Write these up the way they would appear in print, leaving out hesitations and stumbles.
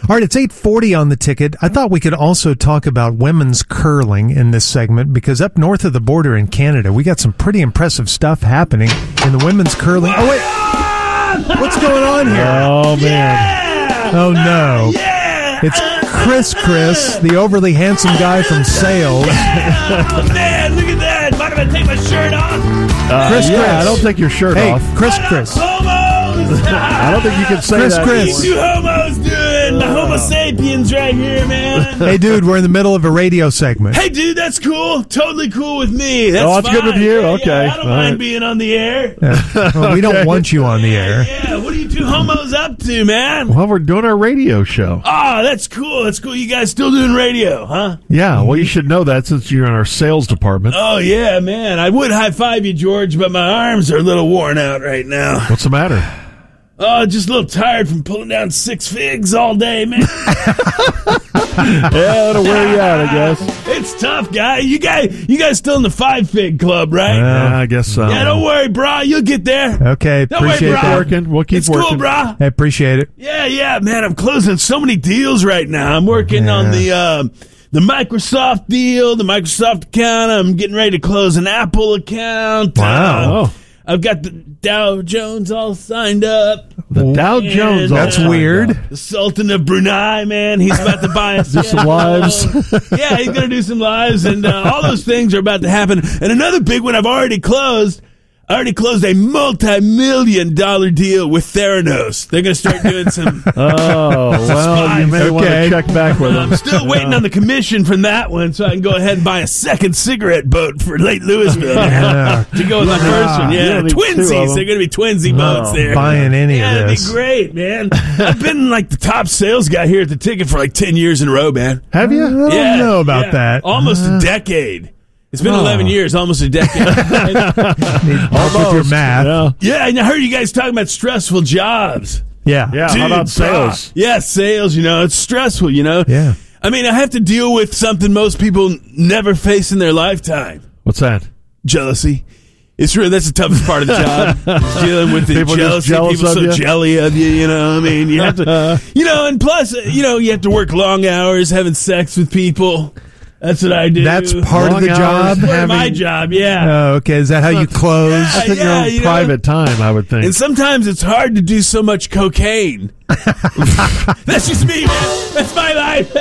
All right, it's 8:40 on the ticket. I thought we could also talk about women's curling in this segment because up north of the border in Canada, we got some pretty impressive stuff happening in the women's curling. Oh, wait. What's going on here? Oh, man. Yeah! Oh, no. Yeah! It's Chris, the overly handsome guy from Sales. Oh, man, look at that. Am I going to take my shirt off? Chris. I don't take your shirt Hey, off. Chris. Homos! I don't think you can say that. Chris. You homos doing? My homo sapiens right here, man. Hey, dude, we're in the middle of a radio segment. Hey, dude, that's cool. Totally cool with me. That's that's good with fine. you? Yeah, Okay. I don't All mind right. being on the air. Well, we don't want you on the air. Yeah, what are you two homos up to, man? Well, we're doing our radio show. Oh, that's cool. That's cool. You guys still doing radio, huh? Yeah, well, you should know that since you're in our sales department. Oh, yeah, man. I would high-five you, George, but my arms are a little worn out right now. What's the matter? Oh, just a little tired from pulling down 6 figs all day, man. Yeah, that'll wear you out, I guess. It's tough, guy. You guys still in the 5-fig club, right? Yeah, I guess so. Yeah, don't worry, brah. You'll get there. Okay, Don't worry, appreciate brah. that. Working. We'll keep It's working. cool, brah. I appreciate it. Yeah, man. I'm closing so many deals right now. I'm working on the Microsoft deal, the Microsoft account. I'm getting ready to close an Apple account. Wow. I've got the Dow Jones all signed up. The Dow Jones. That's all weird. The Sultan of Brunei, man, he's about to buy us Do some lives. Yeah, he's going to do some lives, and all those things are about to happen. And another big one I've already closed. I already closed a multi-million-dollar deal with Theranos. They're going to start doing some... Oh, well, you may want to check back with them. I'm still waiting on the commission from that one so I can go ahead and buy a second cigarette boat for Lake Louisville man, to go with my first one. Yeah, Yeah, me too, twinsies. They're going to be twinsy boats there. Buying any Yeah, of it'd this. be great, man. I've been like the top sales guy here at the ticket for like 10 years in a row, man. Have you? I don't know about that. Almost a decade. It's been 11 years, almost a decade. Help with your math. Yeah. Yeah, and I heard you guys talking about stressful jobs. Yeah. Yeah, Dude, how about brah. sales? Yeah, sales, it's stressful, Yeah. I mean, I have to deal with something most people never face in their lifetime. What's that? Jealousy. It's really, that's the toughest part of the job. is dealing with the People just jealousy. jealous People of so you? jelly of you, I mean, you have to, and plus, you have to work long hours having sex with people. That's what I do. That's part of the Long job. hours. Part of my job, yeah. Oh, okay. Is that how you close? Yeah. I think Yeah, your own private time, I would think. And sometimes it's hard to do so much cocaine. That's just me, man. That's my life.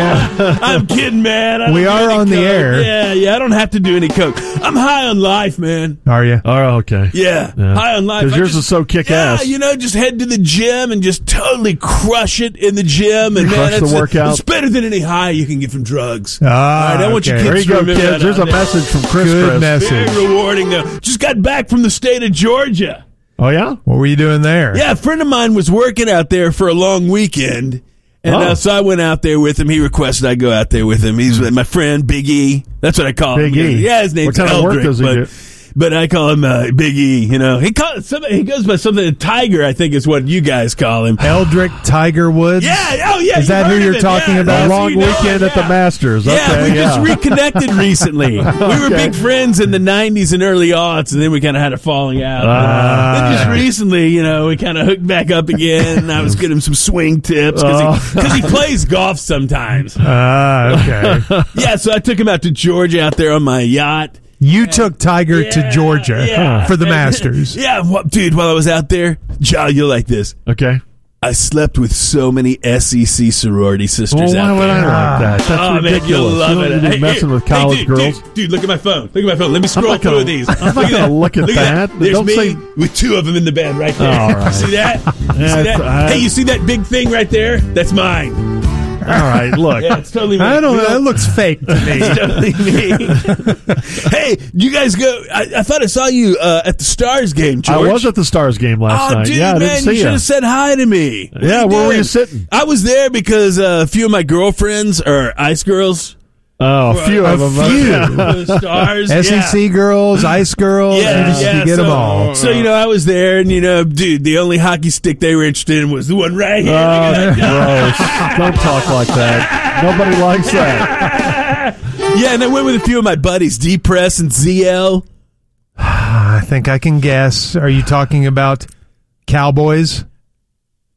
I'm kidding, man. I don't We do are any on the coke. air. Yeah. I don't have to do any coke. I'm high on life, man. Are you? Oh, okay. Yeah, high on life. Because I yours just- is so kick-ass. Yeah, just head to the gym and just totally crush it in the gym. And Crush man, the workout. It's better than any high you can get from drugs. Ah, All right, I want you okay. kids There you to go, remember kids. that There's a out there. message from Chris. Good message. Very rewarding, though. Just got back from the state of Georgia. Oh, yeah? What were you doing there? Yeah, a friend of mine was working out there for a long weekend. And so I went out there with him. He requested I go out there with him. He's my friend, Big E. That's what I call him. Big E. Yeah, his name's What kind of work Eldrick, does he do? but I call him Big E. He goes by something. Tiger, I think, is what you guys call him. Eldrick Tiger Woods? Yeah. Oh, yeah. Is that you've who heard you're of him. talking Yeah, about? that's Long who you know weekend him, at the yeah. Masters. Yeah, Okay, we just reconnected recently. We were big friends in the 90s and early aughts, and then we kind of had a falling out. Then just recently, we kind of hooked back up again, and I was getting him some swing tips because he plays golf sometimes. Okay. Yeah, so I took him out to Georgia out there on my yacht. You took Tiger to Georgia for the Masters. Yeah, dude, while I was out there, John, you'll like this. Okay. I slept with so many SEC sorority sisters Well, why out would there. I like that? That's Oh, man, ridiculous. you'll love you don't it. need to be messing with college girls. Dude, look at my phone. Let me scroll not through gonna- these. I'm not gonna look at that. There's Don't me say- with two of them in the bed right there. All right. You see that? You see that? Hey, you see that big thing right there? That's mine. All right, look. Yeah, it's totally me. I don't know. That looks fake to me. It's totally me. Hey, you guys go. I thought I saw you at the Stars game, George. I was at the Stars game last night. Dude, Yeah, I man, didn't see you should you. have said hi to me. What Yeah, are where were doing? you sitting? I was there because a few of my girlfriends are ice girls. Oh, a few of them. The Stars. SEC girls, ice girls, you get them all. So, I was there, and, dude, the only hockey stick they were interested in was the one right here. Oh, gross. Don't talk like that. Nobody likes that. Yeah, and I went with a few of my buddies, D-Press and ZL. I think I can guess. Are you talking about Cowboys?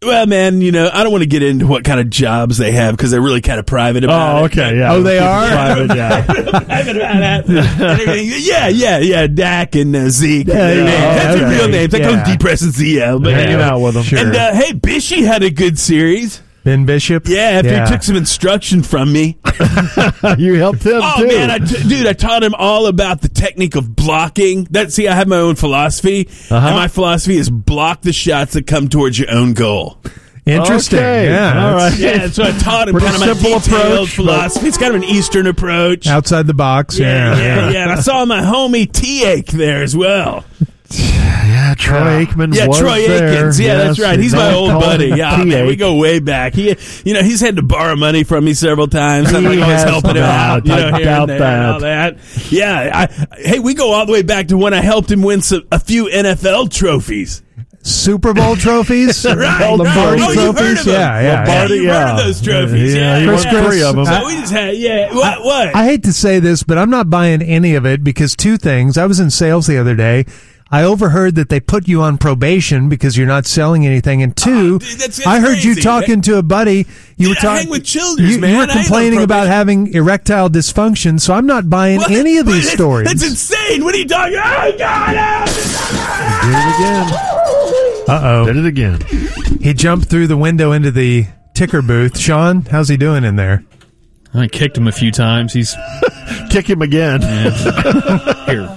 Well, man, I don't want to get into what kind of jobs they have because they're really kind of private about it. Oh, okay, yeah. Oh, they are? Private, yeah. Private about that. Yeah, Dak and Zeke. That's their real names. I call them Depress and ZL. But Hanging out with them. Sure. And, hey, Bishy had a good series. Ben Bishop? Yeah, after he took some instruction from me. You helped him, Oh, too. man, I taught him all about the technique of blocking. I have my own philosophy, and my philosophy is block the shots that come towards your own goal. Interesting. Okay. Yeah. All right. Yeah, so I taught him Pretty kind of my simple detailed approach, philosophy. It's kind of an Eastern approach. Outside the box. Yeah. And I saw my homie T-Ake there as well. Yeah, Troy Aikman Yeah, was Troy there. Aikens. Yeah, that's Yes, right. He's they my old called buddy. him Yeah, man, we T-Ake. go way back. He's had to borrow money from me several times. I'm He always has helping him not. out. I Here doubt and there and all that. Yeah, hey, we go all the way back to when I helped him win a few NFL trophies. Super Bowl trophies? Right. Lombardi Oh, you've heard trophies? of them. Yeah. Lombardi, You've heard of those trophies. Yeah, he Chris, won 3 of them. So we just had, what? I hate to say this, but I'm not buying any of it because two things. I was in sales the other day. I overheard that they put you on probation because you're not selling anything. And two, dude, that's I heard you crazy. talking to a buddy. You were I talking hang with children, you, man. You were I ain't on complaining about probation. having erectile dysfunction, so I'm not buying What? any of these That's- stories. That's insane. What are you talking about? Oh, God. Did it again. Uh-oh. Did it again. He jumped through the window into the ticker booth. Sean, how's he doing in there? I kicked him a few times. He's Kick him again. here.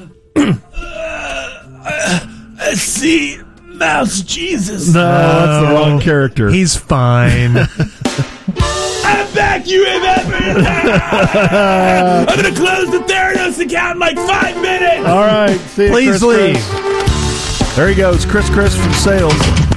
See, Mouse Jesus. No, that's the wrong character. He's fine. I'm back, you MF. I'm going to close the Theranos account in like 5 minutes. All right. See you, Please Chris. leave. There he goes, Chris from sales.